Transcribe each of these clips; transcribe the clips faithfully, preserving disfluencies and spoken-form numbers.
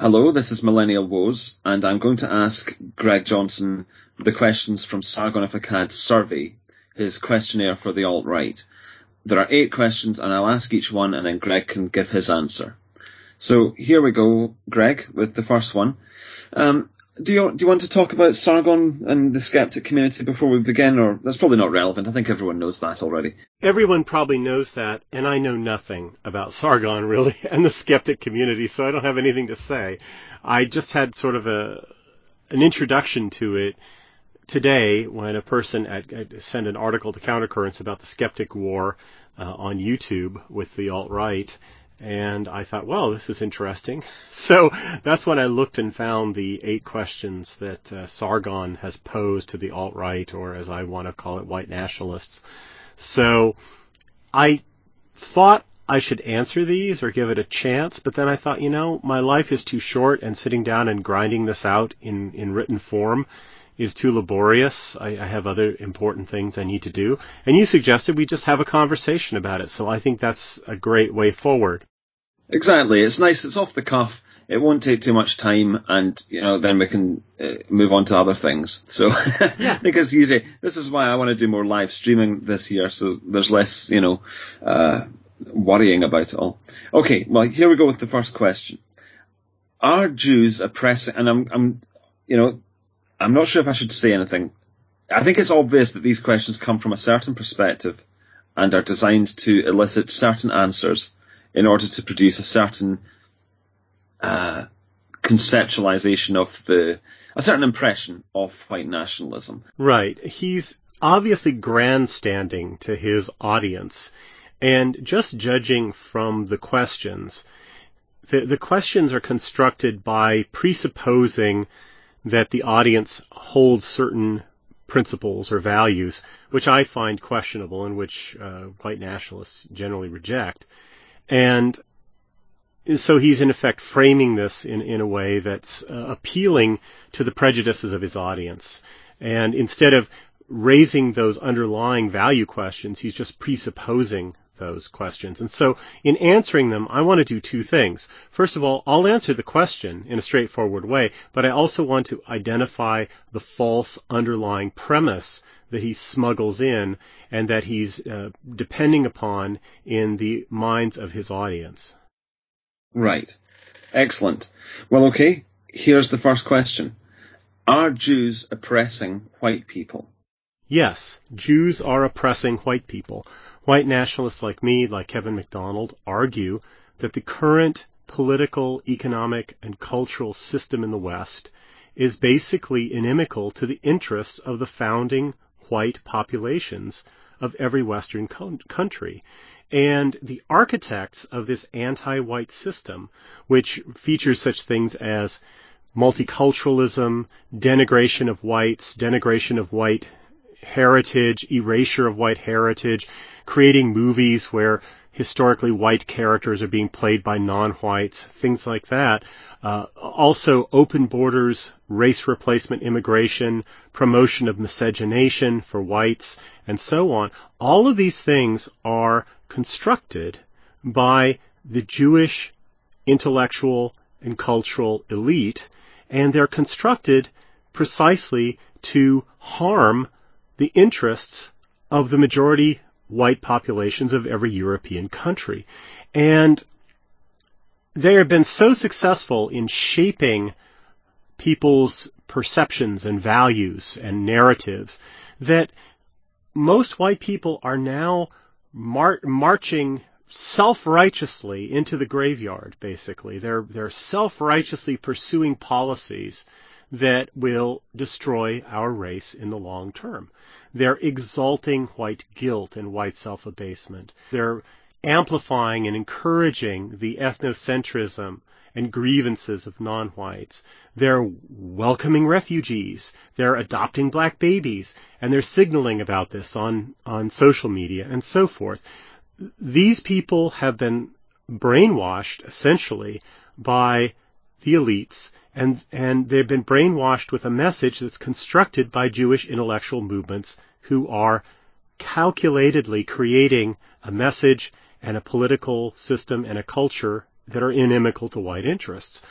Hello, this is Millennial Woes, and I'm going to ask Greg Johnson the questions from Sargon of Akkad's survey, his questionnaire for the alt-right. There are eight questions, and I'll ask each one, and then Greg can give his answer. So here we go, Greg, with the first one. Um, do you do you want to talk about Sargon and the skeptic community before we begin, or that's probably not relevant? I think everyone knows that already. Everyone probably knows that, and I know nothing about Sargon, really, and the skeptic community, so I don't have anything to say. I just had sort of a an introduction to it today when a person at, at sent an article to Countercurrents about the skeptic war uh, on YouTube with the alt-right, and I thought, well, this is interesting. So that's when I looked and found the eight questions that uh, Sargon has posed to the alt-right, or as I want to call it, white nationalists. So I thought I should answer these or give it a chance, but then I thought, you know, my life is too short, and sitting down and grinding this out in, in written form is too laborious. I, I have other important things I need to do. And you suggested we just have a conversation about it, so I think that's a great way forward. Exactly. It's nice. It's off the cuff. It won't take too much time, and you know, then we can uh, move on to other things. So, yeah. Because usually this is why I want to do more live streaming this year, so there's less, you know, uh, worrying about it all. Okay, well, here we go with the first question. Are Jews oppressing? And I'm, I'm, you know, I'm not sure if I should say anything. I think it's obvious that these questions come from a certain perspective and are designed to elicit certain answers in order to produce a certain uh, conceptualization of the, a certain impression of white nationalism. Right. He's obviously grandstanding to his audience. And just judging from the questions, the, the questions are constructed by presupposing that the audience holds certain principles or values, which I find questionable and which uh, white nationalists generally reject. And so he's in effect framing this in, in a way that's uh, appealing to the prejudices of his audience. And instead of raising those underlying value questions, he's just presupposing those questions. And so in answering them, I want to do two things. First of all, I'll answer the question in a straightforward way, but I also want to identify the false underlying premise that he smuggles in and that he's uh, depending upon in the minds of his audience. Right. Excellent. Well, okay, here's the first question. Are Jews oppressing white people? Yes, Jews are oppressing white people. White nationalists like me, like Kevin MacDonald, argue that the current political, economic, and cultural system in the West is basically inimical to the interests of the founding white populations of every Western co- country. And the architects of this anti-white system, which features such things as multiculturalism, denigration of whites, denigration of white heritage, erasure of white heritage, creating movies where historically white characters are being played by non-whites, things like that. Uh, also open borders, race replacement immigration, promotion of miscegenation for whites, and so on. All of these things are constructed by the Jewish intellectual and cultural elite, and they're constructed precisely to harm the interests of the majority white populations of every European country. And they have been so successful in shaping people's perceptions and values and narratives that most white people are now mar- marching self-righteously into the graveyard, basically. They're, they're self-righteously pursuing policies that will destroy our race in the long term. They're exalting white guilt and white self-abasement. They're amplifying and encouraging the ethnocentrism and grievances of non-whites. They're welcoming refugees. They're adopting black babies. And they're signaling about this on, on social media and so forth. These people have been brainwashed, essentially, by the elites, and, and they've been brainwashed with a message that's constructed by Jewish intellectual movements who are calculatedly creating a message and a political system and a culture that are inimical to white interests.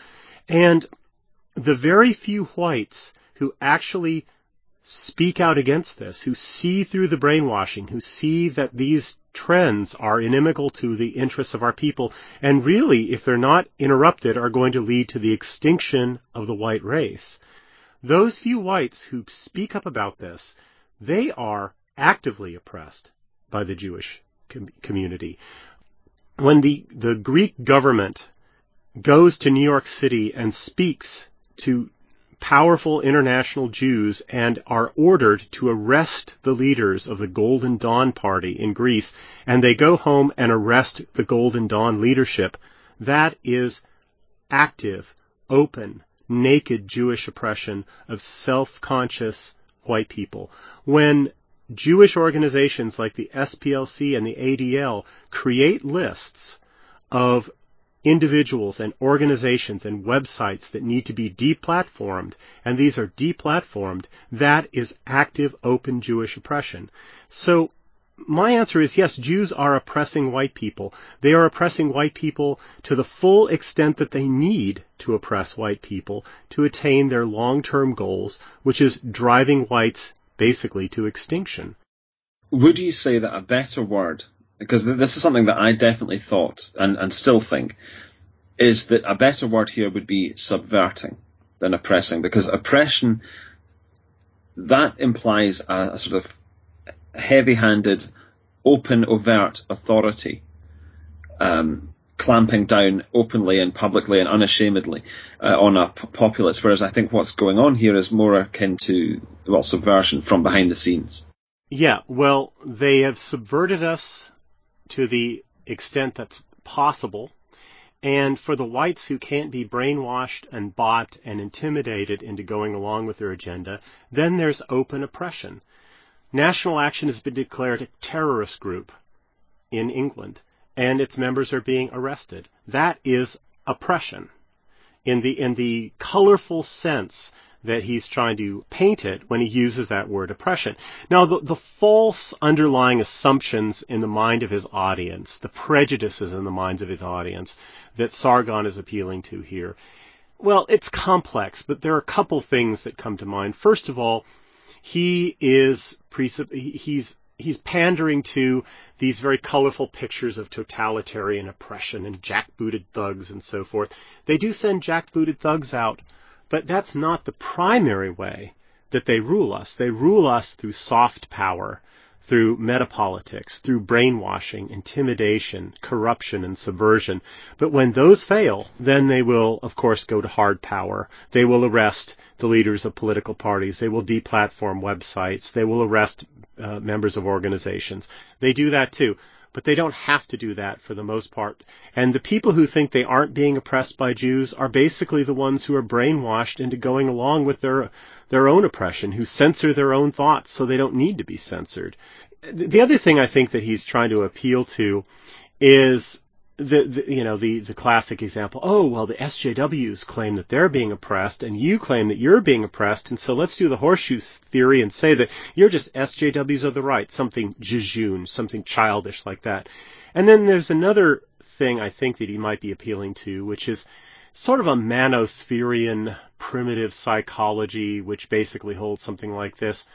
And the very few whites who actually speak out against this, who see through the brainwashing, who see that these trends are inimical to the interests of our people, and really, if they're not interrupted, are going to lead to the extinction of the white race. Those few whites who speak up about this, they are actively oppressed by the Jewish com- community. When the, the Greek government goes to New York City and speaks to powerful international Jews and are ordered to arrest the leaders of the Golden Dawn Party in Greece, and they go home and arrest the Golden Dawn leadership, that is active, open, naked Jewish oppression of self-conscious white people. When Jewish organizations like the S P L C and the A D L create lists of individuals and organizations and websites that need to be deplatformed, and these are deplatformed, that is active, open Jewish oppression. So my answer is yes, Jews are oppressing white people. They are oppressing white people to the full extent that they need to oppress white people to attain their long-term goals, which is driving whites basically to extinction. Would you say that a better word, because this is something that I definitely thought and, and still think, is that a better word here would be subverting than oppressing, because oppression, that implies a, a sort of heavy-handed, open, overt authority, um, clamping down openly and publicly and unashamedly uh, on a p- populace, whereas I think what's going on here is more akin to, well, subversion from behind the scenes. Yeah, well, they have subverted us to the extent that's possible, and for the whites who can't be brainwashed and bought and intimidated into going along with their agenda, then there's open oppression. National Action has been declared a terrorist group in England, and its members are being arrested. That is oppression in the in the colorful sense that he's trying to paint it when he uses that word oppression. Now, the, the false underlying assumptions in the mind of his audience, the prejudices in the minds of his audience that Sargon is appealing to here, well, it's complex, but there are a couple things that come to mind. First of all, he is he's he's pandering to these very colorful pictures of totalitarian oppression and jackbooted thugs and so forth. They do send jackbooted thugs out, but that's not the primary way that they rule us. They rule us through soft power, through metapolitics, through brainwashing, intimidation, corruption, and subversion. But when those fail, then they will, of course, go to hard power. They will arrest the leaders of political parties. They will deplatform websites. They will arrest uh, members of organizations. They do that too. But they don't have to do that for the most part. And the people who think they aren't being oppressed by Jews are basically the ones who are brainwashed into going along with their their own oppression, who censor their own thoughts so they don't need to be censored. The other thing I think that he's trying to appeal to is the, the you know the the classic example. Oh, well, the S J Ws claim that they're being oppressed, and you claim that you're being oppressed, and so let's do the horseshoe theory and say that you're just S J Ws of the right, something jejune, something childish like that. And then there's another thing I think that he might be appealing to, which is sort of a manospherian primitive psychology, which basically holds something like this.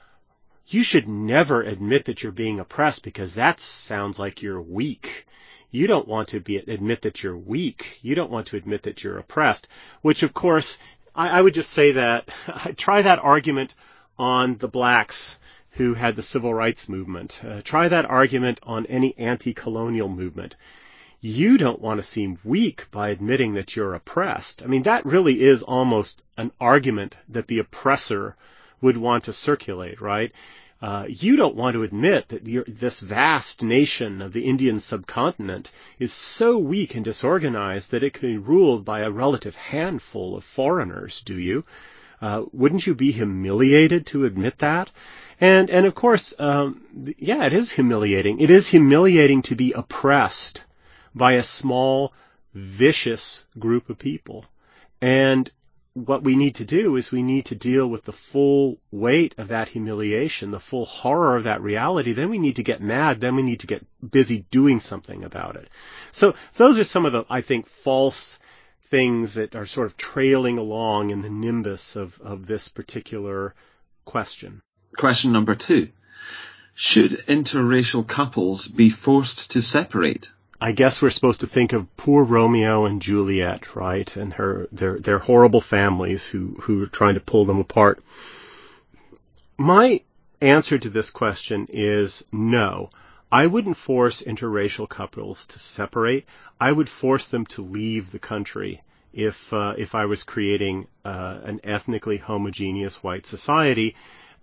You should never admit that you're being oppressed because that sounds like you're weak. You don't want to be admit that you're weak. You don't want to admit that you're oppressed, which, of course, I, I would just say that try that argument on the blacks who had the civil rights movement. Uh, try that argument on any anti-colonial movement. You don't want to seem weak by admitting that you're oppressed. I mean, that really is almost an argument that the oppressor would want to circulate, right? Uh, you don't want to admit that you're, this vast nation of the Indian subcontinent is so weak and disorganized that it can be ruled by a relative handful of foreigners, do you? Uh, wouldn't you be humiliated to admit that? And, and of course, um, yeah, it is humiliating. It is humiliating to be oppressed by a small, vicious group of people. And what we need to do is we need to deal with the full weight of that humiliation, the full horror of that reality. Then we need to get mad. Then we need to get busy doing something about it. So those are some of the, I think, false things that are sort of trailing along in the nimbus of, of this particular question. Question number two. Should interracial couples be forced to separate? I guess we're supposed to think of poor Romeo and Juliet, right? And her, their, their horrible families who, who are trying to pull them apart. My answer to this question is no. I wouldn't force interracial couples to separate. I would force them to leave the country if, uh, if I was creating, uh, an ethnically homogeneous white society.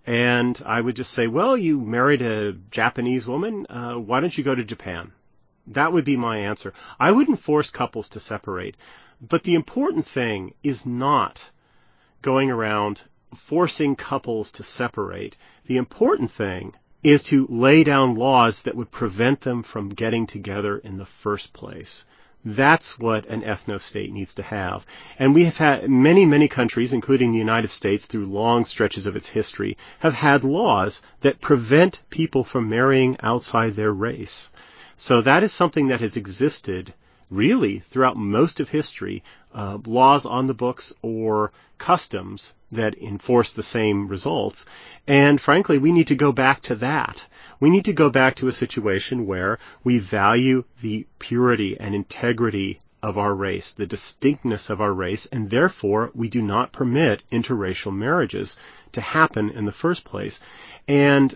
And I would just say, well, you married a Japanese woman, uh, why don't you go to Japan? That would be my answer. I wouldn't force couples to separate. But the important thing is not going around forcing couples to separate. The important thing is to lay down laws that would prevent them from getting together in the first place. That's what an ethno-state needs to have. And we have had many, many countries, including the United States, through long stretches of its history, have had laws that prevent people from marrying outside their race. So that is something that has existed really throughout most of history, uh, laws on the books or customs that enforce the same results. And frankly, we need to go back to that. We need to go back to a situation where we value the purity and integrity of our race, the distinctness of our race, and therefore we do not permit interracial marriages to happen in the first place. And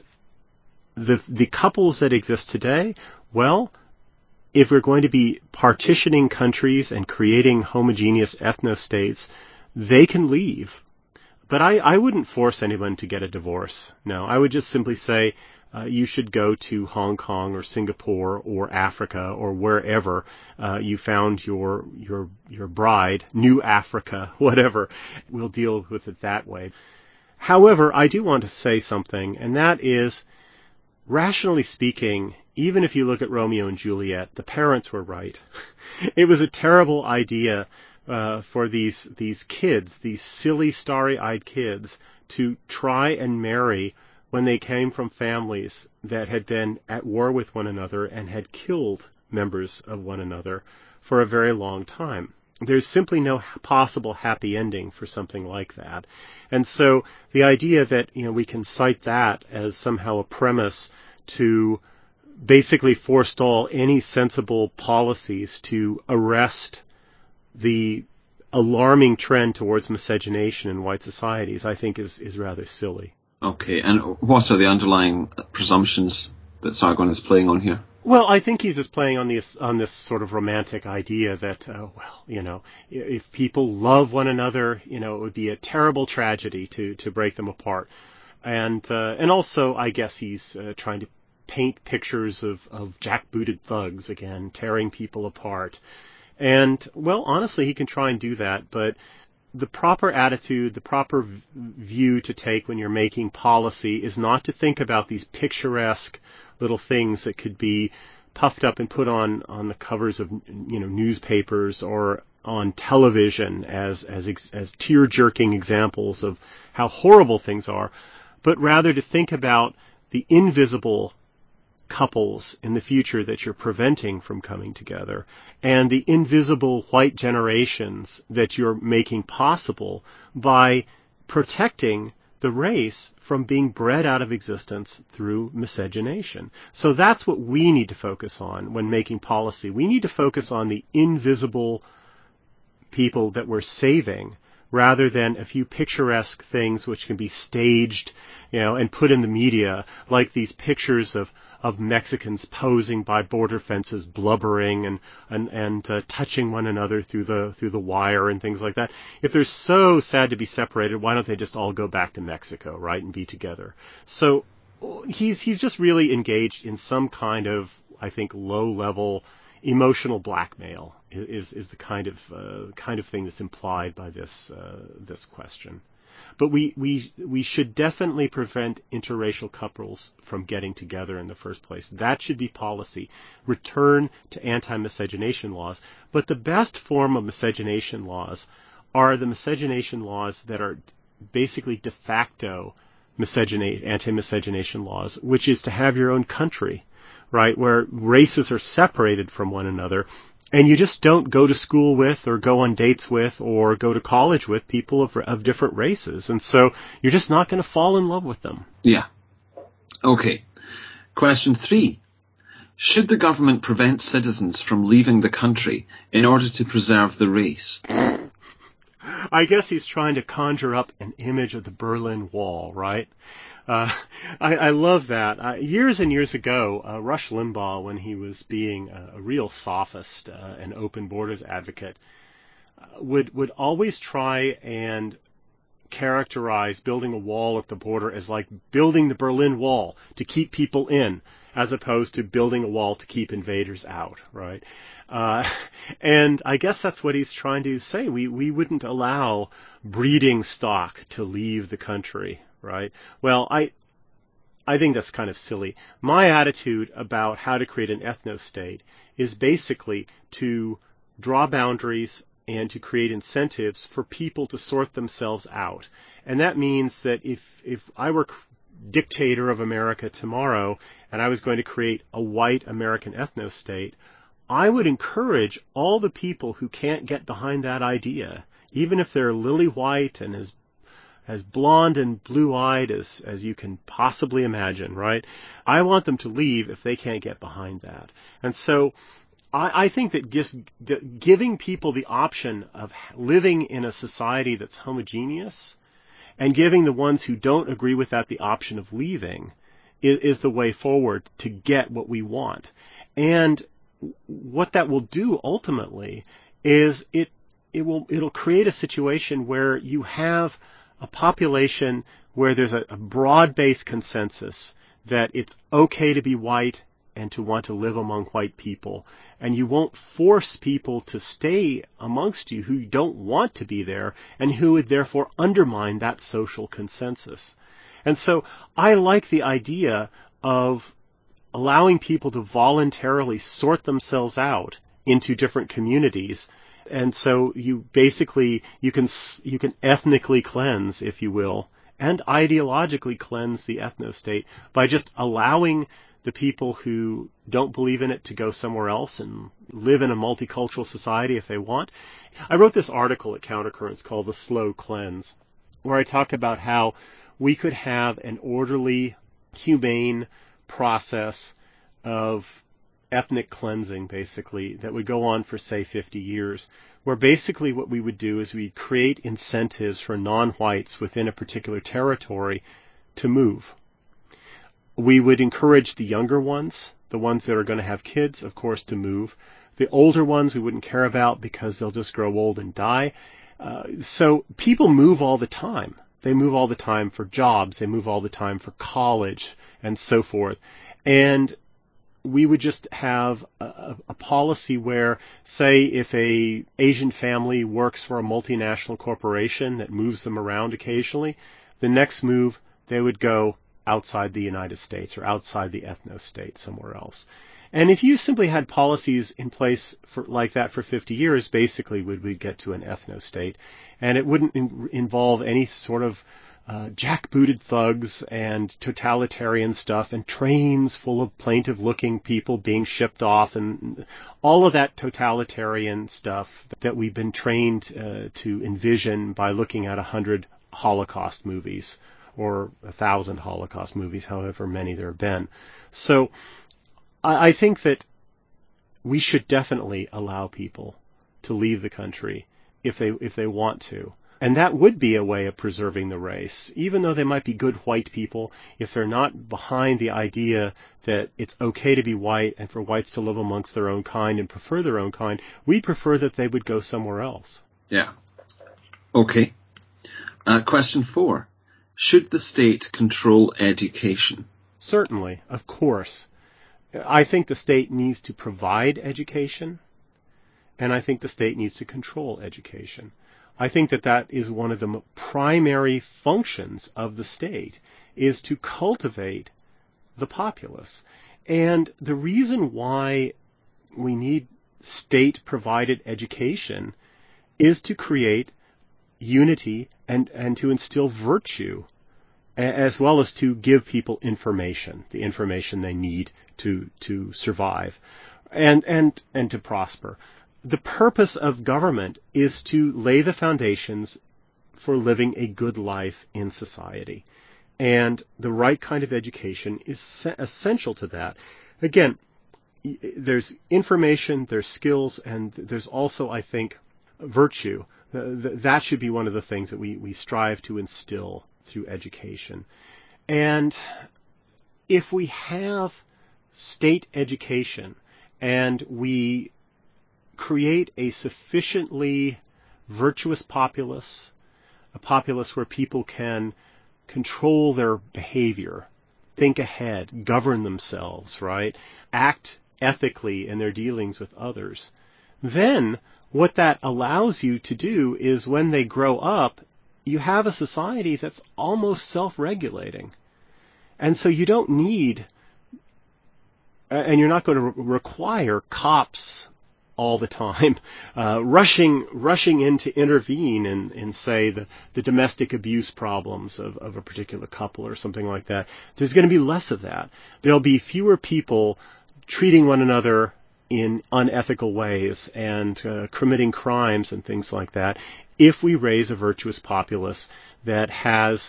the the couples that exist today, well, if we're going to be partitioning countries and creating homogeneous ethno-states, they can leave. But I, I wouldn't force anyone to get a divorce. No, I would just simply say, uh, you should go to Hong Kong or Singapore or Africa or wherever uh, you found your your your bride, New Africa, whatever. We'll deal with it that way. However, I do want to say something, and that is, rationally speaking, even if you look at Romeo and Juliet, the parents were right. It was a terrible idea uh, for these these kids, these silly, starry-eyed kids, to try and marry when they came from families that had been at war with one another and had killed members of one another for a very long time. There's simply no possible happy ending for something like that. And so the idea that, you know, we can cite that as somehow a premise to basically forestall any sensible policies to arrest the alarming trend towards miscegenation in white societies, I think is, is rather silly. Okay, and what are the underlying presumptions that Sargon is playing on here? Well, I think he's just playing on this on this sort of romantic idea that, uh, well, you know, if people love one another, you know, it would be a terrible tragedy to, to break them apart. And uh, and also, I guess he's uh, trying to paint pictures of, of jackbooted thugs again, tearing people apart. And, well, honestly, he can try and do that, but the proper attitude, the proper v- view to take when you're making policy is not to think about these picturesque little things that could be puffed up and put on, on the covers of, you know, newspapers or on television as, as, as tear-jerking examples of how horrible things are, but rather to think about the invisible couples in the future that you're preventing from coming together, and the invisible white generations that you're making possible by protecting the race from being bred out of existence through miscegenation. So that's what we need to focus on when making policy. We need to focus on the invisible people that we're saving, rather than a few picturesque things which can be staged, you know, and put in the media, like these pictures of, of Mexicans posing by border fences, blubbering and and, and uh, touching one another through the through the wire and things like that. If they're so sad to be separated, why don't they just all go back to Mexico, right, and be together? So he's he's just really engaged in some kind of, I think, low-level emotional blackmail is is the kind of uh, kind of thing that's implied by this uh, this question. But we, we we should definitely prevent interracial couples from getting together in the first place. That should be policy. Return to anti-miscegenation laws. But the best form of miscegenation laws are the miscegenation laws that are basically de facto miscegenate, anti-miscegenation laws, which is to have your own country, right, where races are separated from one another, And you just don't go to school with or go on dates with or go to college with people of, of different races. And so you're just not going to fall in love with them. Yeah. Okay. Question three. Should the government prevent citizens from leaving the country in order to preserve the race? I guess he's trying to conjure up an image of the Berlin Wall, right? Uh, I, I love that. Uh, years and years ago, uh, Rush Limbaugh, when he was being a, a real sophist, uh, an open borders advocate, uh, would would always try and characterize building a wall at the border as like building the Berlin Wall to keep people in, as opposed to building a wall to keep invaders out, right? Uh, and I guess that's what he's trying to say. We we wouldn't allow breeding stock to leave the country, right? Well, I I think that's kind of silly. My attitude about how to create an ethno-state is basically to draw boundaries and to create incentives for people to sort themselves out. And that means that if if I were dictator of America tomorrow and I was going to create a white American ethno-state, I would encourage all the people who can't get behind that idea, even if they're lily white and as as blonde and blue-eyed as, as you can possibly imagine, right? I want them to leave if they can't get behind that. And so I, I think that just giving people the option of living in a society that's homogeneous and giving the ones who don't agree with that the option of leaving is, is the way forward to get what we want. And what that will do ultimately is it it will it'll create a situation where you have a population where there's a, a broad-based consensus that it's okay to be white and to want to live among white people. And you won't force people to stay amongst you who don't want to be there and who would therefore undermine that social consensus. And so I like the idea of allowing people to voluntarily sort themselves out into different communities. And so you basically, you can, you can ethnically cleanse, if you will, and ideologically cleanse the ethno-state by just allowing the people who don't believe in it to go somewhere else and live in a multicultural society if they want. I wrote this article at Countercurrents called The Slow Cleanse, where I talk about how we could have an orderly, humane process of ethnic cleansing, basically, that would go on for, say, fifty years, where basically what we would do is we'd create incentives for non-whites within a particular territory to move. We would encourage the younger ones, the ones that are going to have kids, of course, to move. The older ones we wouldn't care about because they'll just grow old and die. Uh, so people move all the time. They move all the time for jobs. They move all the time for college and so forth. And we would just have a, a policy where, say, if a Asian family works for a multinational corporation that moves them around occasionally, the next move they would go outside the United States or outside the ethno-state somewhere else. And if you simply had policies in place for like that for fifty years, basically would we get to an ethno-state, and it wouldn't in, involve any sort of uh, jackbooted thugs and totalitarian stuff and trains full of plaintive-looking people being shipped off and all of that totalitarian stuff that we've been trained uh, to envision by looking at a hundred Holocaust movies or a thousand Holocaust movies, however many there have been. So I, I think that we should definitely allow people to leave the country if they if they want to. And that would be a way of preserving the race. Even though they might be good white people, if they're not behind the idea that it's okay to be white and for whites to live amongst their own kind and prefer their own kind, we prefer that they would go somewhere else. Yeah. Okay. Uh, question four. Should the state control education? Certainly, of course. I think the state needs to provide education, and I think the state needs to control education. I think that that is one of the primary functions of the state, is to cultivate the populace. And the reason why we need state-provided education is to create unity and, and to instill virtue, as well as to give people information, the information they need to, to survive. and, and, and to prosper. The purpose of government is to lay the foundations for living a good life in society. And the right kind of education is essential to that. Again, there's information, there's skills, and there's also, I think, virtue. That should be one of the things that we, we strive to instill through education. And if we have state education and we create a sufficiently virtuous populace, a populace where people can control their behavior, think ahead, govern themselves, right? Act ethically in their dealings with others, then what that allows you to do is when they grow up, you have a society that's almost self-regulating. And so you don't need, and you're not going to re- require cops all the time, uh, rushing rushing in to intervene in, in say, the, the domestic abuse problems of, of a particular couple or something like that. There's going to be less of that. There'll be fewer people treating one another in unethical ways and uh, committing crimes and things like that if we raise a virtuous populace that has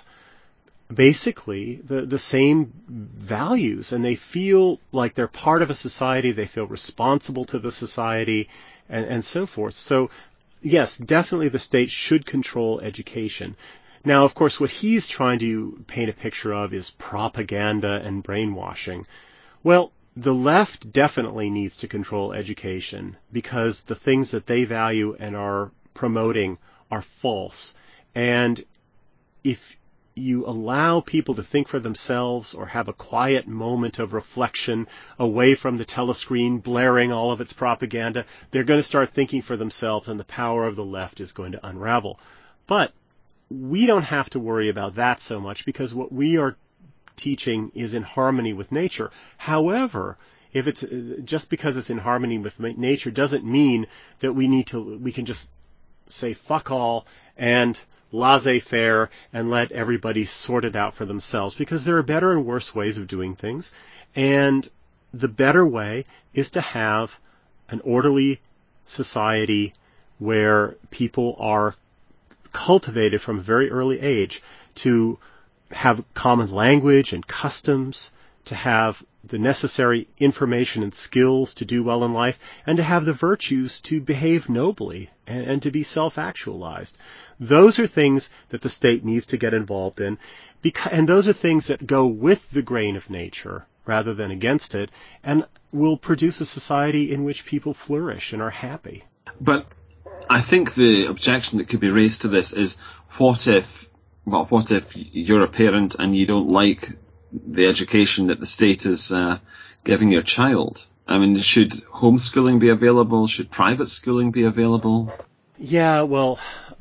basically the, the same values, and they feel like they're part of a society, they feel responsible to the society, and, and so forth. So, yes, definitely the state should control education. Now, of course, what he's trying to paint a picture of is propaganda and brainwashing. Well, the left definitely needs to control education because the things that they value and are promoting are false. And if you allow people to think for themselves or have a quiet moment of reflection away from the telescreen blaring all of its propaganda, they're going to start thinking for themselves, and the power of the left is going to unravel. But we don't have to worry about that so much because what we are teaching is in harmony with nature. However, if it's just because it's in harmony with nature doesn't mean that we need to we can just say fuck all and laissez-faire and let everybody sort it out for themselves, because there are better and worse ways of doing things, and the better way is to have an orderly society where people are cultivated from a very early age to have common language and customs, to have the necessary information and skills to do well in life, and to have the virtues to behave nobly and, and to be self-actualized. Those are things that the state needs to get involved in, because, and those are things that go with the grain of nature rather than against it, and will produce a society in which people flourish and are happy. But I think the objection that could be raised to this is, what if, well, what if you're a parent and you don't like the education that the state is uh, giving your child? I mean, should homeschooling be available? Should private schooling be available? Yeah, well,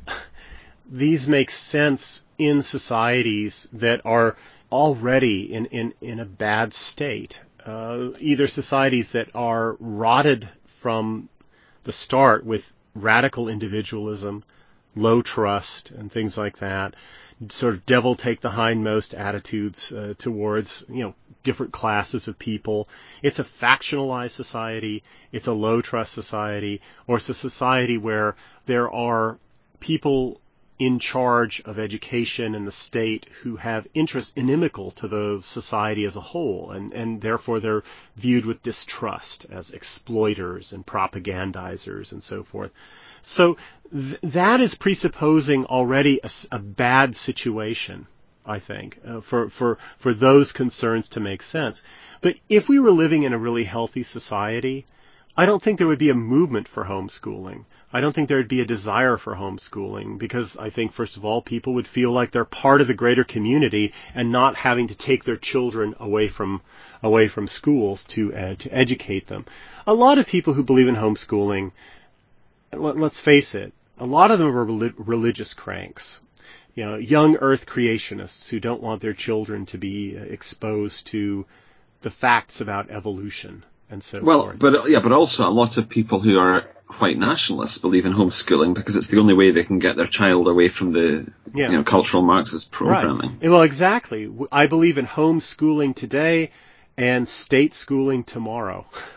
these make sense in societies that are already in, in, in a bad state. Uh, either societies that are rotted from the start with radical individualism, low trust, and things like that, sort of devil take the hindmost attitudes uh, towards, you know, different classes of people. It's a factionalized society, it's a low trust society, or it's a society where there are people in charge of education in the state who have interests inimical to the society as a whole, and, and therefore they're viewed with distrust as exploiters and propagandizers and so forth. So th- that is presupposing already a, a bad situation, I think, uh, for, for, for those concerns to make sense. But if we were living in a really healthy society, I don't think there would be a movement for homeschooling. I don't think there would be a desire for homeschooling, because I think, first of all, people would feel like they're part of the greater community and not having to take their children away from away from schools to uh, to educate them. A lot of people who believe in homeschooling, let, let's face it, a lot of them are relig- religious cranks. You know, young Earth creationists who don't want their children to be exposed to the facts about evolution and so well, forth. Well, but yeah, but also a lot of people who are white nationalists believe in homeschooling because it's the only way they can get their child away from the yeah. you know, cultural Marxist programming. Right. Well, exactly. I believe in homeschooling today and state schooling tomorrow.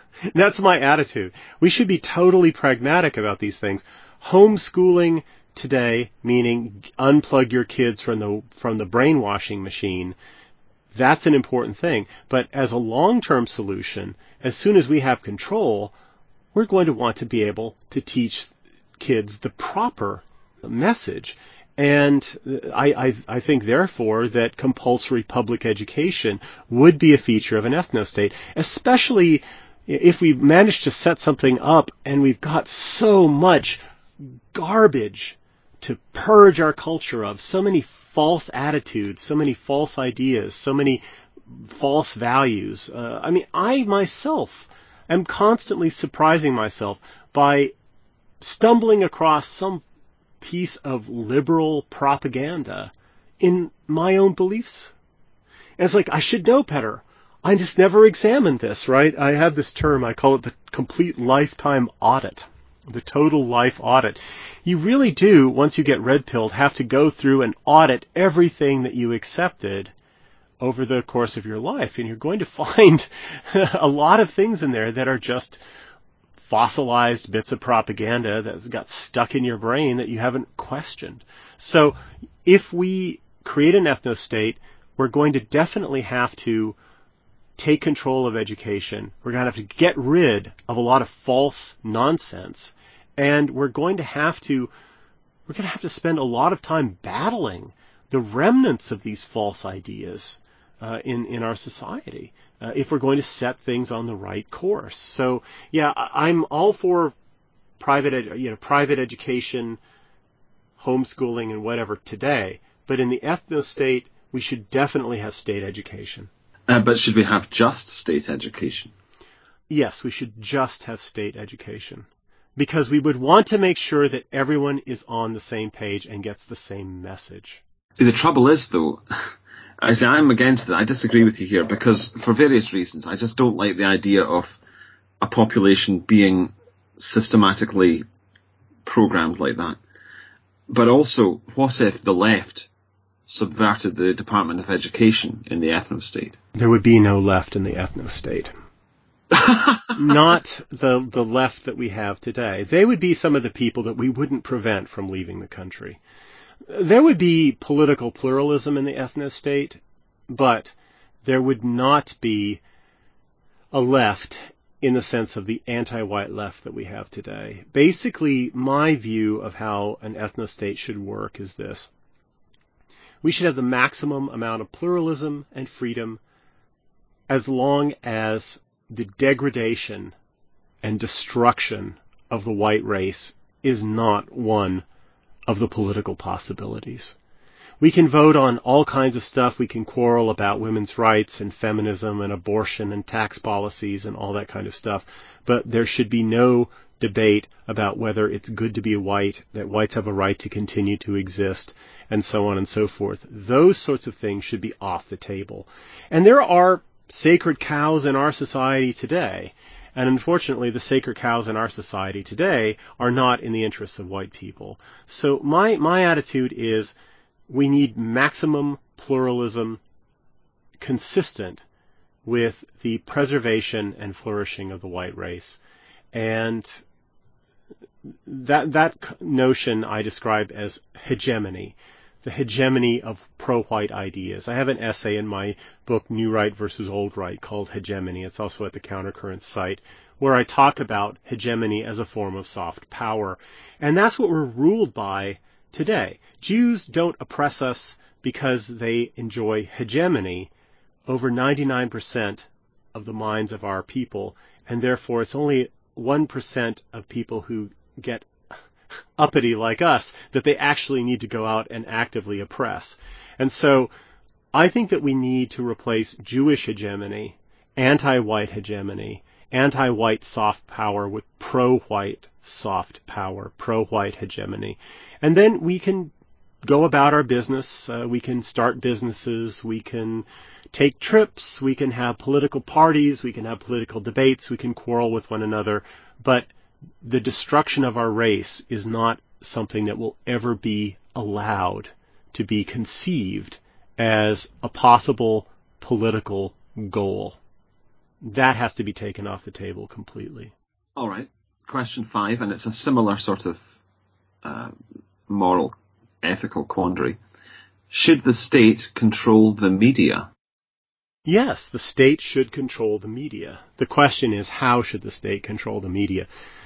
That's my attitude. We should be totally pragmatic about these things. Homeschooling today, meaning unplug your kids from the from the brainwashing machine, that's an important thing. But as a long-term solution, as soon as we have control, we're going to want to be able to teach kids the proper message. And I, I, I think, therefore, that compulsory public education would be a feature of an ethnostate, especially if we manage to set something up and we've got so much garbage to purge our culture of, so many false attitudes, so many false ideas, so many false values. Uh, I mean, I myself am constantly surprising myself by stumbling across some piece of liberal propaganda in my own beliefs. And it's like, I should know better. I just never examined this, right? I have this term, I call it the complete lifetime audit, the total life audit. You really do, once you get red-pilled, have to go through and audit everything that you accepted over the course of your life. And you're going to find a lot of things in there that are just fossilized bits of propaganda that's got stuck in your brain that you haven't questioned. So if we create an ethnostate, we're going to definitely have to take control of education. We're going to have to get rid of a lot of false nonsense. And we're going to have to, we're going to have to spend a lot of time battling the remnants of these false ideas uh, in, in our society. Uh, if we're going to set things on the right course. So, yeah, I'm all for private, ed- you know, private education, homeschooling, and whatever today. But in the ethnostate, we should definitely have state education. Uh, but should we have just state education? Yes, we should just have state education. Because we would want to make sure that everyone is on the same page and gets the same message. See, the trouble is, though, I say I'm against it. I disagree with you here because for various reasons. I just don't like the idea of a population being systematically programmed like that. But also, what if the left subverted the Department of Education in the ethnostate? There would be no left in the ethnostate. Not the the left that we have today. They would be some of the people that we wouldn't prevent from leaving the country. There would be political pluralism in the ethnostate, but there would not be a left in the sense of the anti-white left that we have today. Basically, my view of how an ethnostate should work is this. We should have the maximum amount of pluralism and freedom as long as the degradation and destruction of the white race is not one of the political possibilities. We can vote on all kinds of stuff. We can quarrel about women's rights and feminism and abortion and tax policies and all that kind of stuff. But there should be no debate about whether it's good to be white, that whites have a right to continue to exist, and so on and so forth. Those sorts of things should be off the table. And there are sacred cows in our society today. And unfortunately, the sacred cows in our society today are not in the interests of white people. So my, my attitude is we need maximum pluralism consistent with the preservation and flourishing of the white race. And that, that notion I describe as hegemony. The hegemony of pro-white ideas. I have an essay in my book, New Right versus Old Right, called Hegemony. It's also at the Countercurrent site, where I talk about hegemony as a form of soft power. And that's what we're ruled by today. Jews don't oppress us because they enjoy hegemony over ninety-nine percent of the minds of our people, and therefore it's only one percent of people who get uppity like us that they actually need to go out and actively oppress. And so I think that we need to replace Jewish hegemony, anti-white hegemony, anti-white soft power with pro-white soft power, pro-white hegemony. And then we can go about our business. Uh, we can start businesses. We can take trips. We can have political parties. We can have political debates. We can quarrel with one another. But the destruction of our race is not something that will ever be allowed to be conceived as a possible political goal. that has to be taken off the table completely. All right. Question five, and it's a similar sort of uh, moral, ethical quandary. Should the state control the media? Yes, the state should control the media. The question is, how should the state control the media?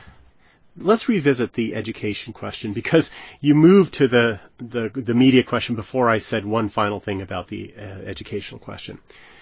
Let's revisit the education question, because you moved to the, the, the media question before I said one final thing about the uh, educational question.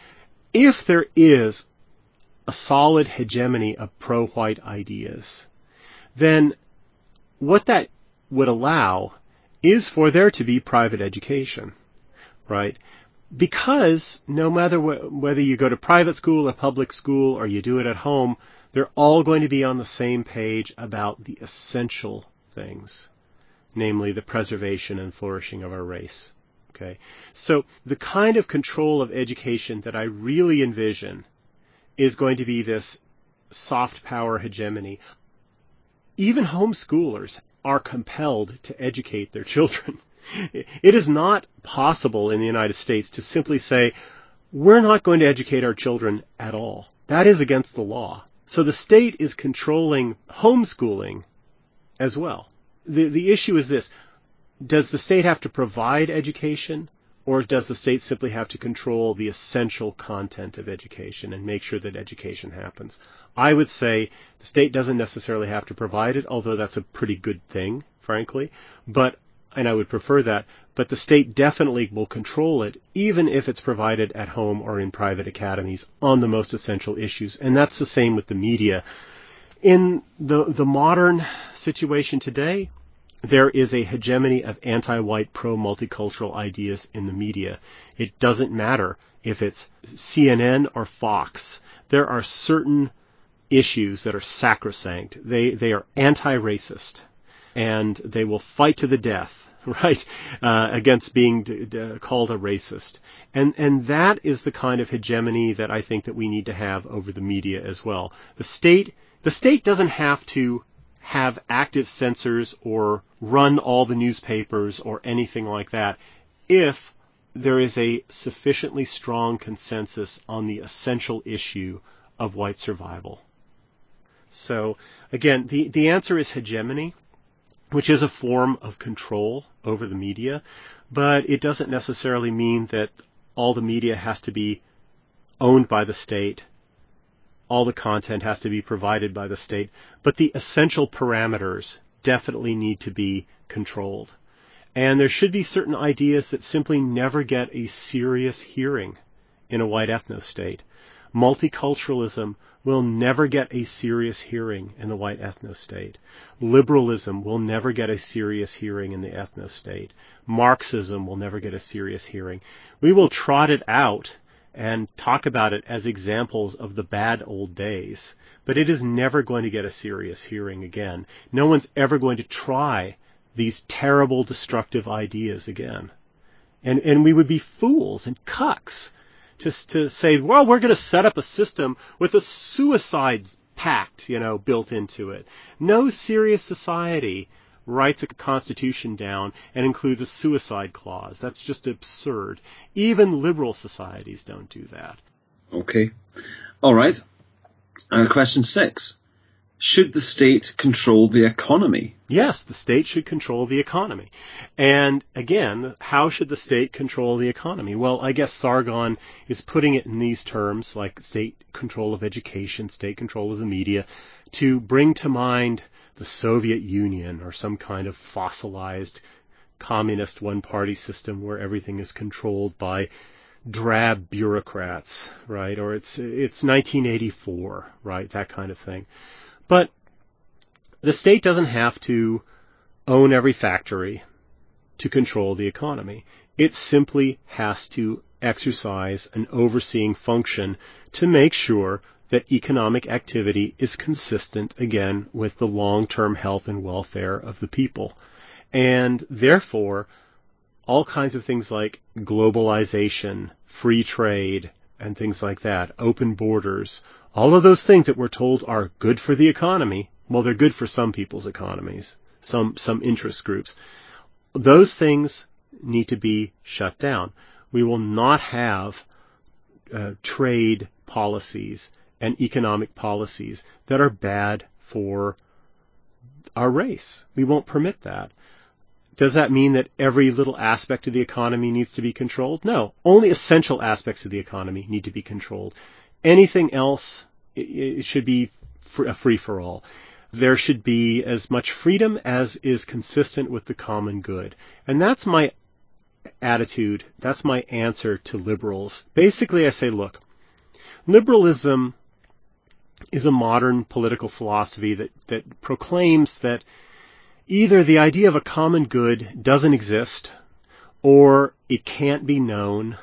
If there is a solid hegemony of pro-white ideas, then what that would allow is for there to be private education, right? Because no matter wh- whether you go to private school or public school or you do it at home, they're all going to be on the same page about the essential things, namely the preservation and flourishing of our race. Okay, so the kind of control of education that I really envision is going to be this soft power hegemony. Even homeschoolers are compelled to educate their children. It is not possible in the United States to simply say, we're not going to educate our children at all. That is against the law. So the state is controlling homeschooling as well. The, the issue is this. Does the state have to provide education, or does the state simply have to control the essential content of education and make sure that education happens? I would say the state doesn't necessarily have to provide it, although that's a pretty good thing, frankly. But and I would prefer that, but the state definitely will control it, even if it's provided at home or in private academies on the most essential issues. And that's the same with the media. In the the modern situation today, there is a hegemony of anti-white, pro-multicultural ideas in the media. It doesn't matter if it's C N N or Fox. There are certain issues that are sacrosanct. They they are anti-racist, and they will fight to the death, right, uh, against being d- d- called a racist. And and that is the kind of hegemony that I think that we need to have over the media as well. The state the state doesn't have to have active censors or run all the newspapers or anything like that if there is a sufficiently strong consensus on the essential issue of white survival. So again, the, the answer is hegemony, which is a form of control over the media, but it doesn't necessarily mean that all the media has to be owned by the state. All the content has to be provided by the state, but the essential parameters definitely need to be controlled. And there should be certain ideas that simply never get a serious hearing in a white ethno-state. Multiculturalism will never get a serious hearing in the white ethno-state. Liberalism will never get a serious hearing in the ethno-state. Marxism will never get a serious hearing. We will trot it out and talk about it as examples of the bad old days, but it is never going to get a serious hearing again. No one's ever going to try these terrible, destructive ideas again. And and we would be fools and cucks just to say, well, we're going to set up a system with a suicide pact, you know, built into it. No serious society writes a constitution down and includes a suicide clause. That's just absurd. Even liberal societies don't do that. Okay. All right. Uh, question six. Should the state control the economy? Yes, the state should control the economy. And again, how should the state control the economy? Well, I guess Sargon is putting it in these terms, like state control of education, state control of the media, to bring to mind the Soviet Union or some kind of fossilized communist one-party system where everything is controlled by drab bureaucrats, right? Or it's it's nineteen eighty-four, right? That kind of thing. But the state doesn't have to own every factory to control the economy. It simply has to exercise an overseeing function to make sure that economic activity is consistent, again, with the long-term health and welfare of the people. And therefore, all kinds of things like globalization, free trade, and things like that, open borders, all of those things that we're told are good for the economy, well, they're good for some people's economies, some some interest groups. Those things need to be shut down. We will not have uh, trade policies and economic policies that are bad for our race. We won't permit that. Does that mean that every little aspect of the economy needs to be controlled? No. Only essential aspects of the economy need to be controlled. Anything else, it should be a free-for-all. There should be as much freedom as is consistent with the common good. And that's my attitude. That's my answer to liberals. Basically, I say, look, liberalism is a modern political philosophy that, that proclaims that either the idea of a common good doesn't exist, or it can't be known,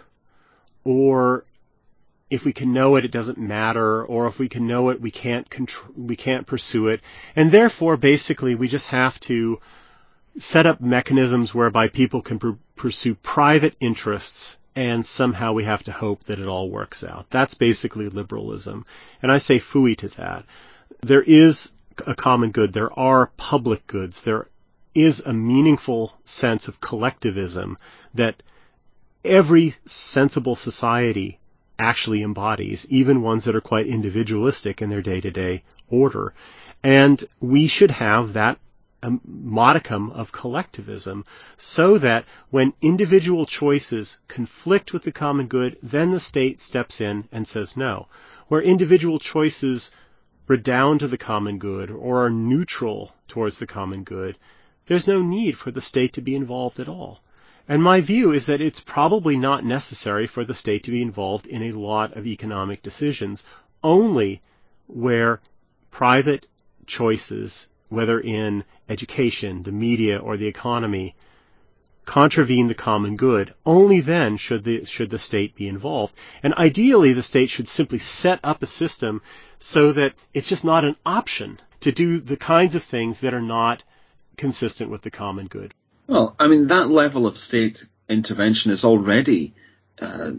or if we can know it, it doesn't matter, or if we can know it, we can't contr- we can't pursue it. And therefore, basically, we just have to set up mechanisms whereby people can pr- pursue private interests, and somehow we have to hope that it all works out. That's basically liberalism. And I say phooey to that. There is a common good. There are public goods. There is a meaningful sense of collectivism that every sensible society actually embodies, even ones that are quite individualistic in their day-to-day order. And we should have that um, modicum of collectivism so that when individual choices conflict with the common good, then the state steps in and says no. Where individual choices redound to the common good or are neutral towards the common good, there's no need for the state to be involved at all. And my view is that it's probably not necessary for the state to be involved in a lot of economic decisions, only where private choices, whether in education, the media, or the economy, contravene the common good. Only then should the should the state be involved. And ideally, the state should simply set up a system so that it's just not an option to do the kinds of things that are not consistent with the common good. Well, I mean, that level of state intervention is already, uh,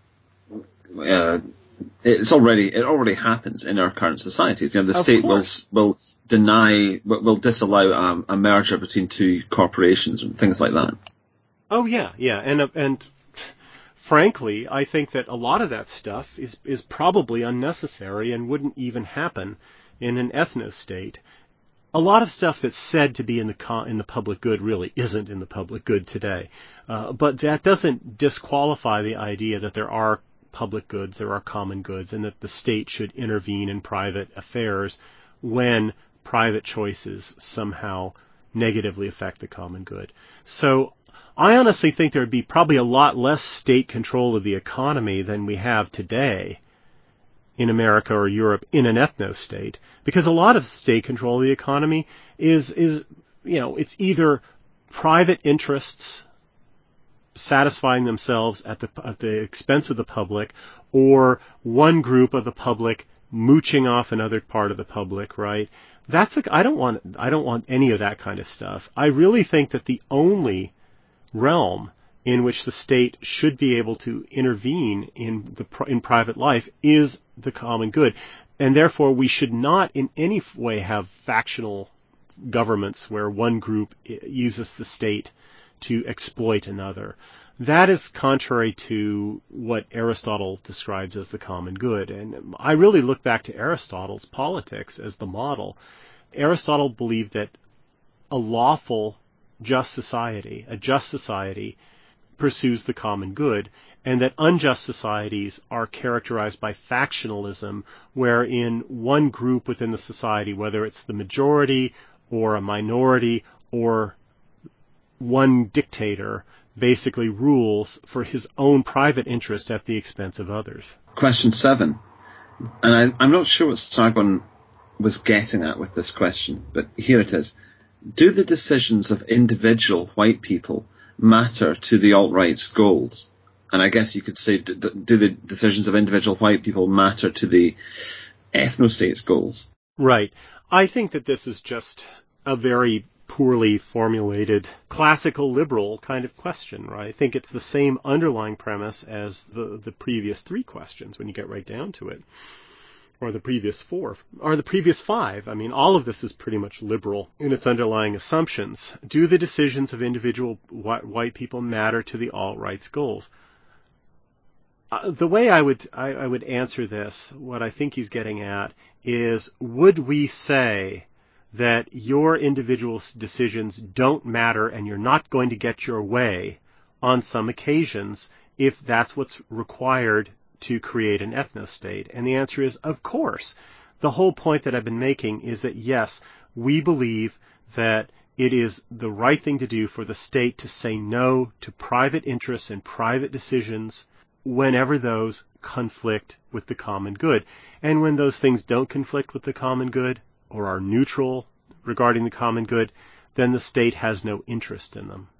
uh, it's already, it already happens in our current societies. You know, the Of state will, course. will deny, will disallow um, a merger between two corporations and things like that. Oh yeah, yeah, and uh, and frankly, I think that a lot of that stuff is is probably unnecessary and wouldn't even happen in an ethno-state. A lot of stuff that's said to be in the co- in the public good really isn't in the public good today. Uh, but that doesn't disqualify the idea that there are public goods, there are common goods, and that the state should intervene in private affairs when private choices somehow negatively affect the common good. So I honestly think there would be probably a lot less state control of the economy than we have today in America or Europe in an ethno-state, because a lot of state control of the economy is, is, you know, it's either private interests satisfying themselves at the, at the expense of the public, or one group of the public mooching off another part of the public, right? That's like, I don't want, I don't want any of that kind of stuff. I really think that the only realm in which the state should be able to intervene in the in private life is the common good. And therefore we should not in any way have factional governments where one group uses the state to exploit another. That is contrary to what Aristotle describes as the common good. And I really look back to Aristotle's Politics as the model. Aristotle believed that a lawful, just society, a just society, pursues the common good, and that unjust societies are characterized by factionalism, wherein one group within the society, whether it's the majority or a minority or one dictator, basically rules for his own private interest at the expense of others. Question seven, and I, I'm not sure what Sargon was getting at with this question, but here it is. Do the decisions of individual white people matter to the alt-right's goals? And I guess you could say, do the decisions of individual white people matter to the ethno-state's goals? Right. I think that this is just a very poorly formulated classical liberal kind of question, right? I think it's the same underlying premise as the, the previous three questions when you get right down to it. Or the previous four, or the previous five. I mean, all of this is pretty much liberal in its underlying assumptions. Do the decisions of individual white people matter to the alt-right's goals? Uh, the way I would I, I would answer this, what I think he's getting at, is would we say that your individual decisions don't matter and you're not going to get your way on some occasions if that's what's required to create an ethno-state? And the answer is, of course. The whole point that I've been making is that, yes, we believe that it is the right thing to do for the state to say no to private interests and private decisions whenever those conflict with the common good. And when those things don't conflict with the common good or are neutral regarding the common good, then the state has no interest in them.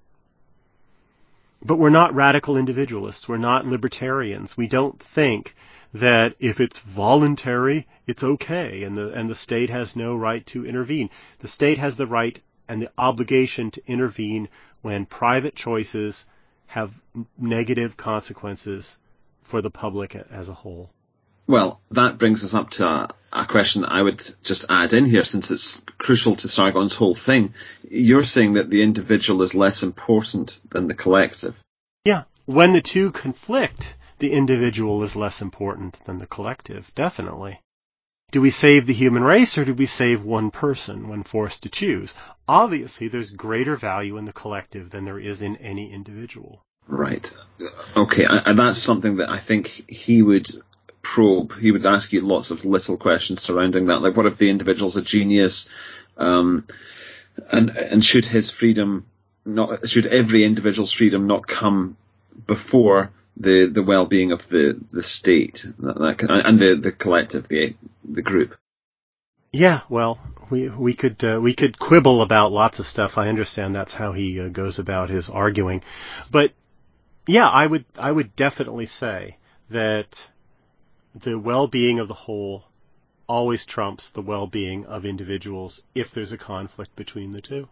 But we're not radical individualists. We're not libertarians. We don't think that if it's voluntary, it's okay, and the and the state has no right to intervene. The state has the right and the obligation to intervene when private choices have negative consequences for the public as a whole. Well, that brings us up to a, a question I would just add in here, since it's crucial to Sargon's whole thing. You're saying that the individual is less important than the collective. Yeah. When the two conflict, the individual is less important than the collective, definitely. Do we save the human race, or do we save one person when forced to choose? Obviously, there's greater value in the collective than there is in any individual. Right. Okay, and that's something that I think he would probe. He would ask you lots of little questions surrounding that, like what if the individual's a genius, um, and and should his freedom not, should every individual's freedom not come before the, the well-being of the, the state that, that can, and the, the collective, the the group? Yeah, well, we we could uh, we could quibble about lots of stuff. I understand that's how he uh, goes about his arguing, but yeah, I would I would definitely say that the well-being of the whole always trumps the well-being of individuals if there's a conflict between the two.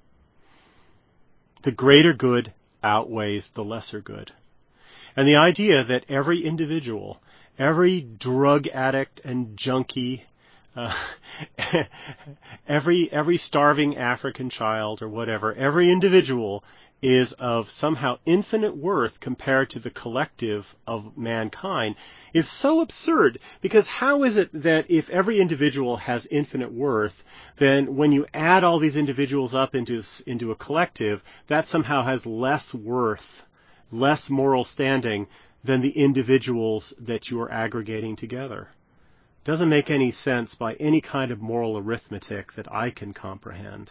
The greater good outweighs the lesser good. And the idea that every individual, every drug addict and junkie, uh, every every starving African child or whatever, every individual is of somehow infinite worth compared to the collective of mankind is so absurd, because how is it that if every individual has infinite worth, then when you add all these individuals up into into a collective, that somehow has less worth, less moral standing than the individuals that you are aggregating together? Doesn't make any sense by any kind of moral arithmetic that I can comprehend.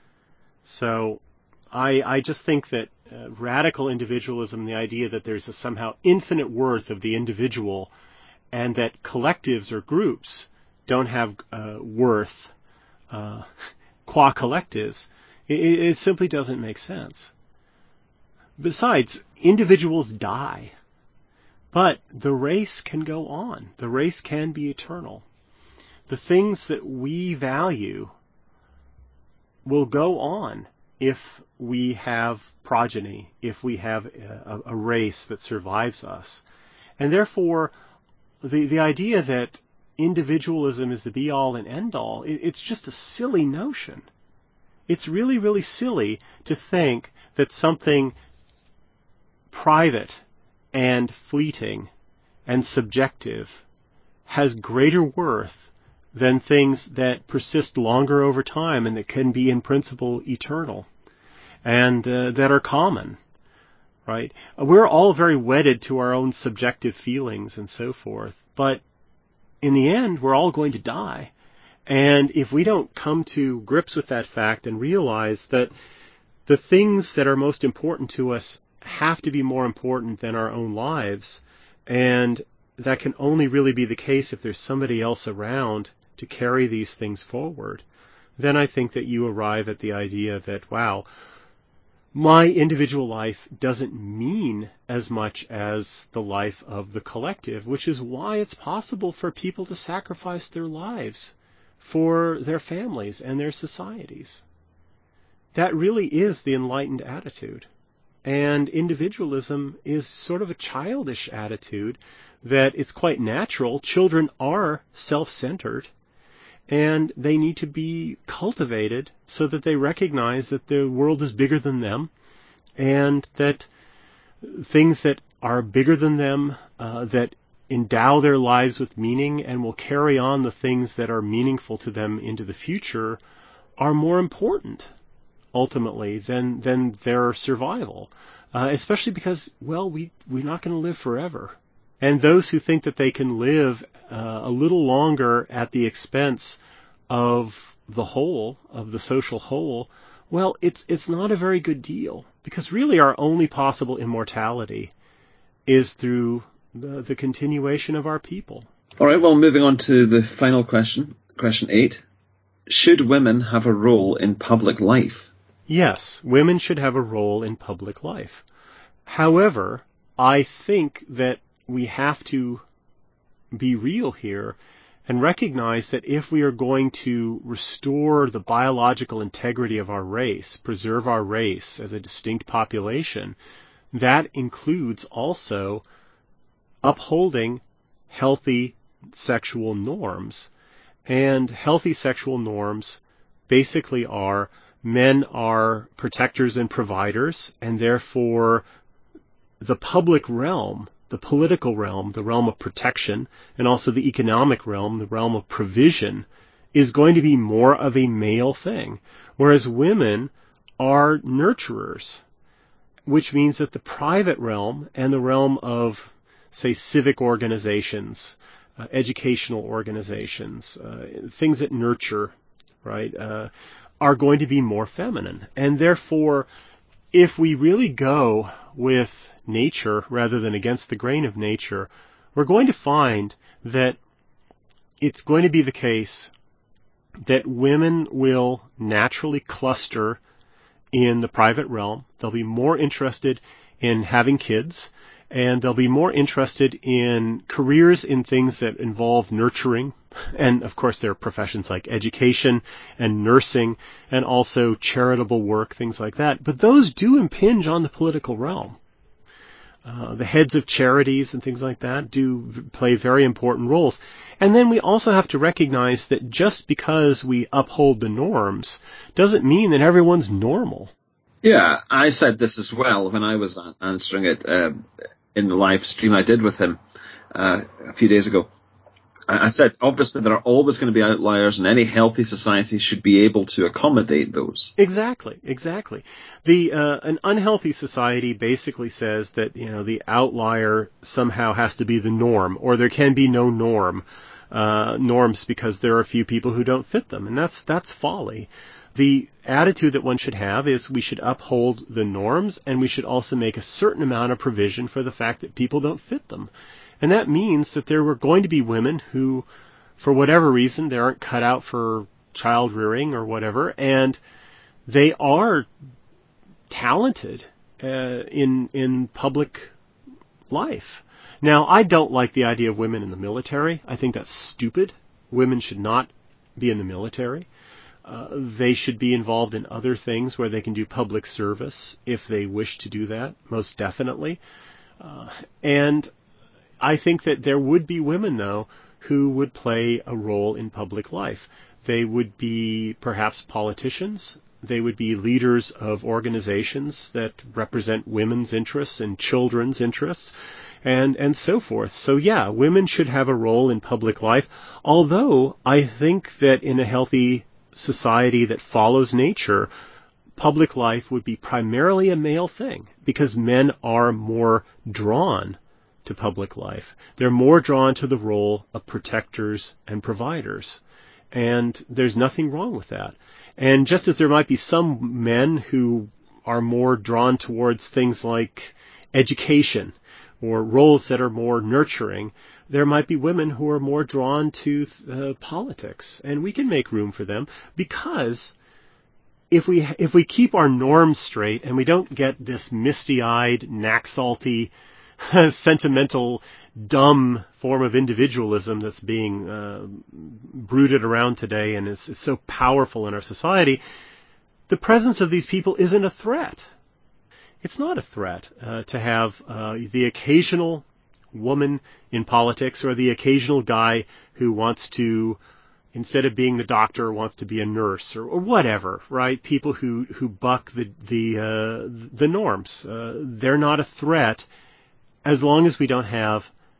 So I, I just think that uh, radical individualism, the idea that there's a somehow infinite worth of the individual and that collectives or groups don't have uh, worth uh, qua collectives, it, it simply doesn't make sense. Besides, individuals die, but the race can go on. The race can be eternal. The things that we value will go on if we have progeny, if we have a, a race that survives us. And therefore, the, the idea that individualism is the be-all and end-all, it, it's just a silly notion. It's really, really silly to think that something private and fleeting and subjective has greater worth than things that persist longer over time and that can be in principle eternal and uh, that are common, right? We're all very wedded to our own subjective feelings and so forth, but in the end, we're all going to die. And if we don't come to grips with that fact and realize that the things that are most important to us have to be more important than our own lives, and that can only really be the case if there's somebody else around to carry these things forward, then I think that you arrive at the idea that, wow, my individual life doesn't mean as much as the life of the collective, which is why it's possible for people to sacrifice their lives for their families and their societies. That really is the enlightened attitude. And individualism is sort of a childish attitude that it's quite natural. Children are self-centered, and they need to be cultivated so that they recognize that the world is bigger than them, and that things that are bigger than them uh, that endow their lives with meaning and will carry on the things that are meaningful to them into the future are more important, ultimately, than than their survival. Uh, especially because, well, we, we're not going to live forever. And those who think that they can live uh, a little longer at the expense of the whole, of the social whole, well, it's it's not a very good deal. Because really our only possible immortality is through the, the continuation of our people. All right, well, moving on to the final question, question eight. Should women have a role in public life? Yes, women should have a role in public life. However, I think that we have to be real here and recognize that if we are going to restore the biological integrity of our race, preserve our race as a distinct population, that includes also upholding healthy sexual norms. And healthy sexual norms basically are men are protectors and providers, and therefore the public realm, the political realm, the realm of protection, and also the economic realm, the realm of provision, is going to be more of a male thing, whereas women are nurturers, which means that the private realm and the realm of, say, civic organizations, uh, educational organizations, uh, things that nurture, right, uh, are going to be more feminine. And therefore, if we really go with nature rather than against the grain of nature, we're going to find that it's going to be the case that women will naturally cluster in the private realm. They'll be more interested in having kids, and they'll be more interested in careers in things that involve nurturing. And, of course, there are professions like education and nursing and also charitable work, things like that. But those do impinge on the political realm. Uh, the heads of charities and things like that do play very important roles. And then we also have to recognize that just because we uphold the norms doesn't mean that everyone's normal. Yeah, I said this as well when I was answering it uh, in the live stream I did with him uh, a few days ago. I said, obviously, there are always going to be outliers, and any healthy society should be able to accommodate those. Exactly, exactly. The uh, an unhealthy society basically says that, you know, the outlier somehow has to be the norm, or there can be no norm uh, norms because there are a few people who don't fit them, and that's that's folly. The attitude that one should have is we should uphold the norms, and we should also make a certain amount of provision for the fact that people don't fit them. And that means that there were going to be women who, for whatever reason, they aren't cut out for child rearing or whatever, and they are talented uh, in in public life. Now, I don't like the idea of women in the military. I think that's stupid. Women should not be in the military. Uh, they should be involved in other things where they can do public service if they wish to do that, most definitely. Uh, and I think that there would be women, though, who would play a role in public life. They would be perhaps politicians. They would be leaders of organizations that represent women's interests and children's interests, and, and so forth. So, yeah, women should have a role in public life, although I think that in a healthy society that follows nature, public life would be primarily a male thing, because men are more drawn to public life. They're more drawn to the role of protectors and providers. And there's nothing wrong with that. And just as there might be some men who are more drawn towards things like education or roles that are more nurturing, there might be women who are more drawn to uh, politics. And we can make room for them, because if we if we keep our norms straight and we don't get this misty-eyed, knack-salty, sentimental, dumb form of individualism that's being uh, brooded around today and is, is so powerful in our society, the presence of these people isn't a threat. It's not a threat uh, to have uh, the occasional woman in politics or the occasional guy who wants to, instead of being the doctor, wants to be a nurse or, or whatever, right? People who, who buck the the uh, the norms. Uh, they're not a threat as long as we don't have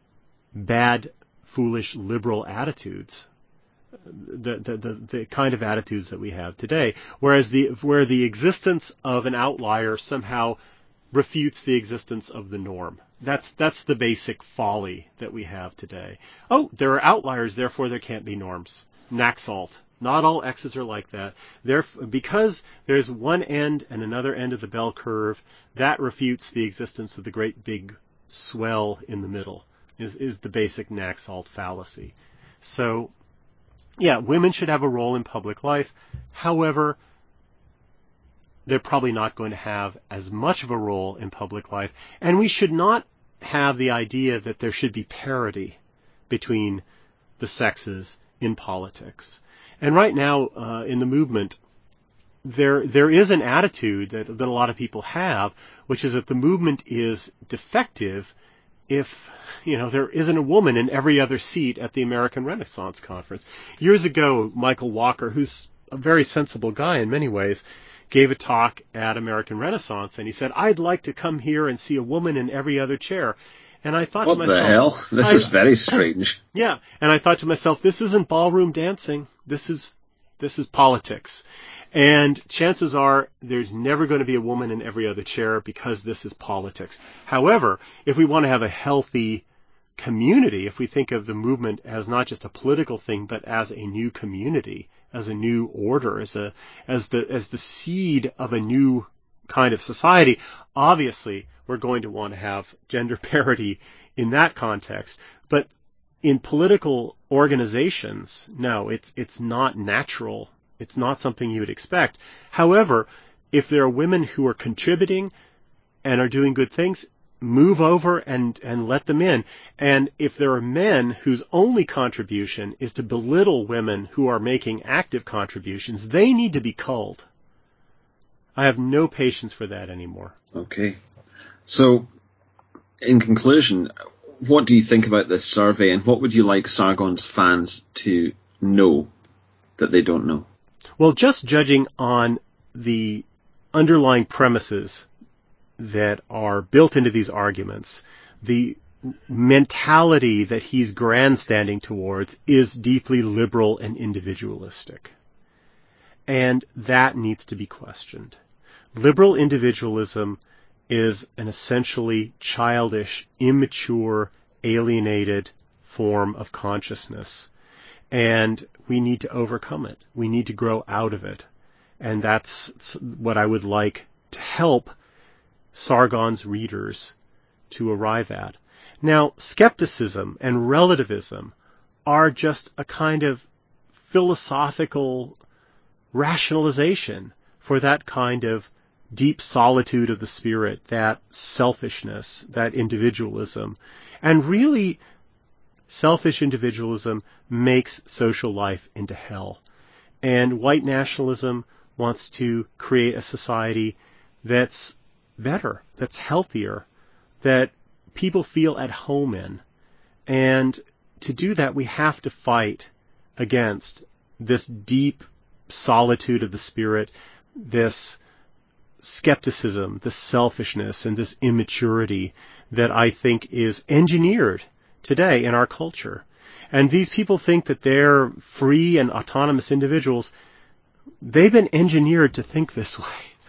bad, foolish, liberal attitudes, the, the, the, the kind of attitudes that we have today, whereas the, where the existence of an outlier somehow refutes the existence of the norm. That's, that's the basic folly that we have today. Oh, there are outliers, therefore there can't be norms. Naxalt. Not all X's are like that. Therefore, because there's one end and another end of the bell curve, that refutes the existence of the great big swell in the middle, is, is the basic Naxalt fallacy. So, yeah, women should have a role in public life. However, they're probably not going to have as much of a role in public life. And we should not have the idea that there should be parity between the sexes in politics. And right now, uh, in the movement, there there is an attitude that, that a lot of people have, which is that the movement is defective if, you know, there isn't a woman in every other seat at the American Renaissance Conference. Years ago, Michael Walker, who's a very sensible guy in many ways, gave a talk at American Renaissance, and he said, I'd like to come here and see a woman in every other chair. And I thought what to myself, the hell? This I, is very strange. Yeah, and I thought to myself, this isn't ballroom dancing. This is this is politics. And chances are there's never going to be a woman in every other chair because this is politics. However, if we want to have a healthy community, if we think of the movement as not just a political thing, but as a new community, as a new order, as a as the as the seed of a new kind of society, obviously we're going to want to have gender parity in that context. But in political organizations, no, it's it's not natural. It's not something you would expect. However, if there are women who are contributing and are doing good things, move over and, and let them in. And if there are men whose only contribution is to belittle women who are making active contributions, they need to be culled. I have no patience for that anymore. Okay. So, in conclusion, what do you think about this survey, and what would you like Sargon's fans to know that they don't know? Well, just judging on the underlying premises that are built into these arguments, the mentality that he's grandstanding towards is deeply liberal and individualistic. And that needs to be questioned. Liberal individualism is an essentially childish, immature, alienated form of consciousness. And we need to overcome it. We need to grow out of it. And that's what I would like to help Sargon's readers to arrive at. Now, skepticism and relativism are just a kind of philosophical rationalization for that kind of deep solitude of the spirit, that selfishness, that individualism. And really, selfish individualism makes social life into hell. And white nationalism wants to create a society that's better, that's healthier, that people feel at home in. And to do that, we have to fight against this deep solitude of the spirit, this skepticism, this selfishness, and this immaturity that I think is engineered today in our culture. And these people think that they're free and autonomous individuals. They've been engineered to think this way.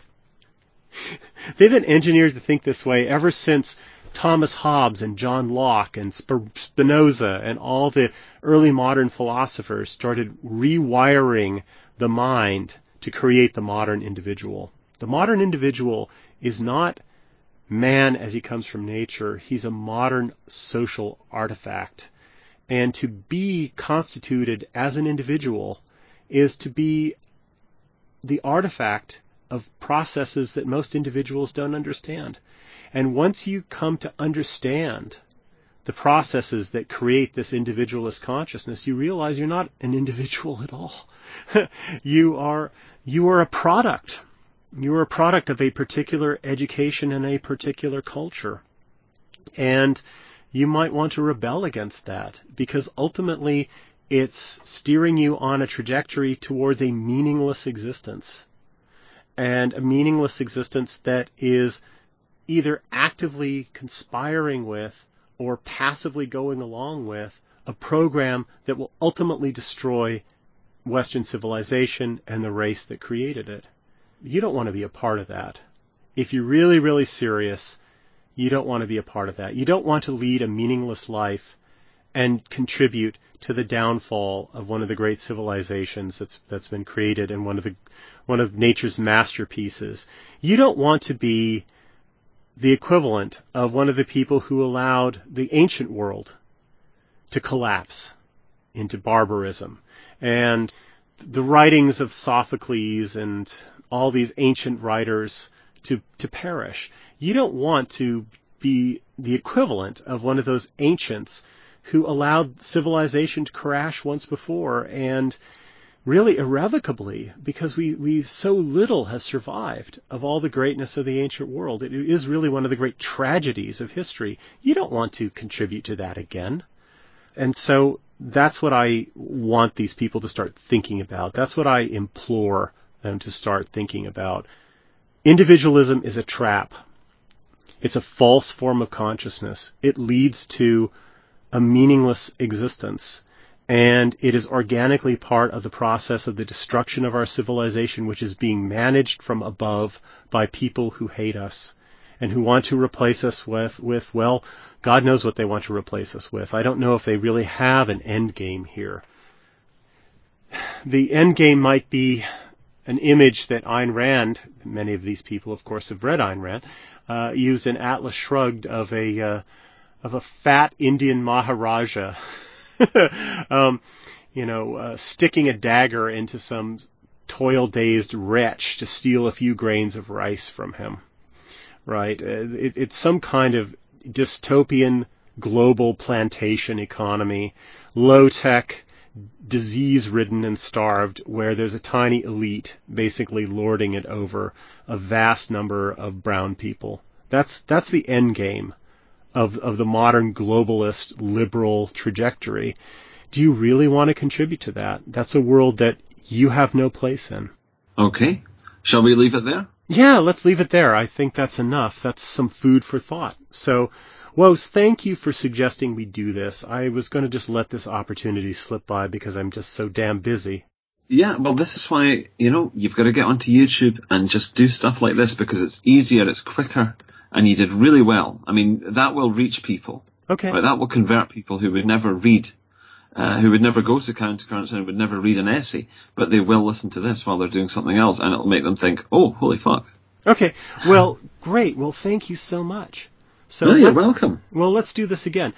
They've been engineered to think this way ever since Thomas Hobbes and John Locke and Spinoza and all the early modern philosophers started rewiring the mind to create the modern individual. The modern individual is not man as he comes from nature. He's a modern social artifact. And to be constituted as an individual is to be the artifact of processes that most individuals don't understand. And once you come to understand the processes that create this individualist consciousness, you realize you're not an individual at all. you are you are a product. You are a product of a particular education and a particular culture. And you might want to rebel against that, because ultimately it's steering you on a trajectory towards a meaningless existence. And a meaningless existence that is either actively conspiring with or passively going along with a program that will ultimately destroy Western civilization and the race that created it. You don't want to be a part of that. If you're really, really serious, you don't want to be a part of that. You don't want to lead a meaningless life and contribute to the downfall of one of the great civilizations that's that's been created and one of the one of nature's masterpieces. You don't want to be the equivalent of one of the people who allowed the ancient world to collapse into barbarism. And the writings of Sophocles and all these ancient writers to, to perish. You don't want to be the equivalent of one of those ancients who allowed civilization to crash once before, and really irrevocably, because we, we so little has survived of all the greatness of the ancient world. It is really one of the great tragedies of history. You don't want to contribute to that again. And so that's what I want these people to start thinking about. That's what I implore them to start thinking about. Individualism is a trap. It's a false form of consciousness. It leads to a meaningless existence. And it is organically part of the process of the destruction of our civilization, which is being managed from above by people who hate us and who want to replace us with, with, well, God knows what they want to replace us with. I don't know if they really have an end game here. The end game might be an image that Ayn Rand, many of these people, of course, have read Ayn Rand, uh, used in Atlas Shrugged of a, uh, of a fat Indian Maharaja, um, you know, uh, sticking a dagger into some toil-dazed wretch to steal a few grains of rice from him, right? It, it's some kind of dystopian global plantation economy, low-tech, disease-ridden and starved, where there's a tiny elite basically lording it over a vast number of brown people. That's that's the end game of of the modern globalist liberal trajectory. Do you really want to contribute to that? That's a world that you have no place in. Okay. Shall we leave it there? Yeah, let's leave it there. I think that's enough. That's some food for thought. So, Woz, thank you for suggesting we do this. I was going to just let this opportunity slip by because I'm just so damn busy. Yeah, well, this is why, you know, you've got to get onto YouTube and just do stuff like this because it's easier, it's quicker, and you did really well. I mean, that will reach people. Okay. Right? That will convert people who would never read, uh, who would never go to Countercurrents and would never read an essay, but they will listen to this while they're doing something else, and it'll make them think, oh, holy fuck. Okay. Well, great. Well, thank you so much. So no, you're welcome. Well, let's do this again.